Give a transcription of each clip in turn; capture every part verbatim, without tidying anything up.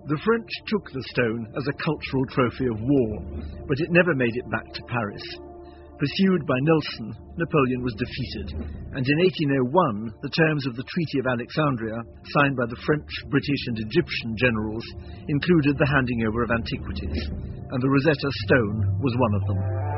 The French took the stone as a cultural trophy of war, but it never made it back to Paris. Pursued by Nelson, Napoleon was defeated, and in eighteen oh one the terms of the Treaty of Alexandria, signed by the French, British and Egyptian generals, included the handing over of antiquities, and the Rosetta Stone was one of them.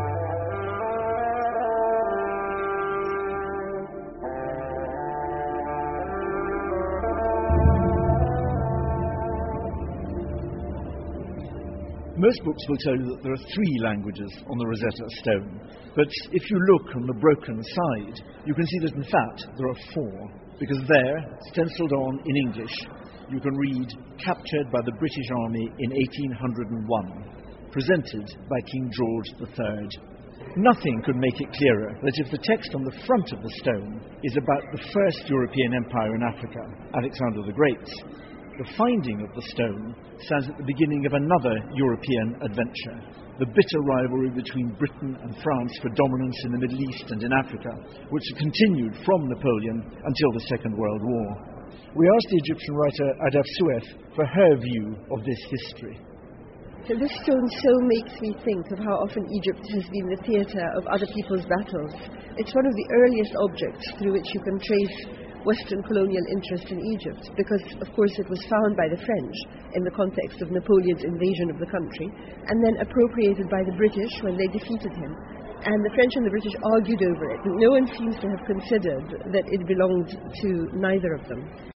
Most books will tell you that there are three languages on the Rosetta Stone, but if you look on the broken side, you can see that in fact there are four, because there, stencilled on in English, you can read "Captured by the British Army in eighteen oh one, presented by King George the Third. Nothing could make it clearer that if the text on the front of the stone is about the first European empire in Africa, Alexander the Great, the finding of the stone stands at the beginning of another European adventure, the bitter rivalry between Britain and France for dominance in the Middle East and in Africa, which continued from Napoleon until the Second World War. We asked the Egyptian writer Adaf Suef for her view of this history. So this stone so makes me think of how often Egypt has been the theatre of other people's battles. It's one of the earliest objects through which you can trace Western colonial interest in Egypt, because of course it was found by the French in the context of Napoleon's invasion of the country, and then appropriated by the British when they defeated him. And the French and the British argued over it. No one seems to have considered that it belonged to neither of them.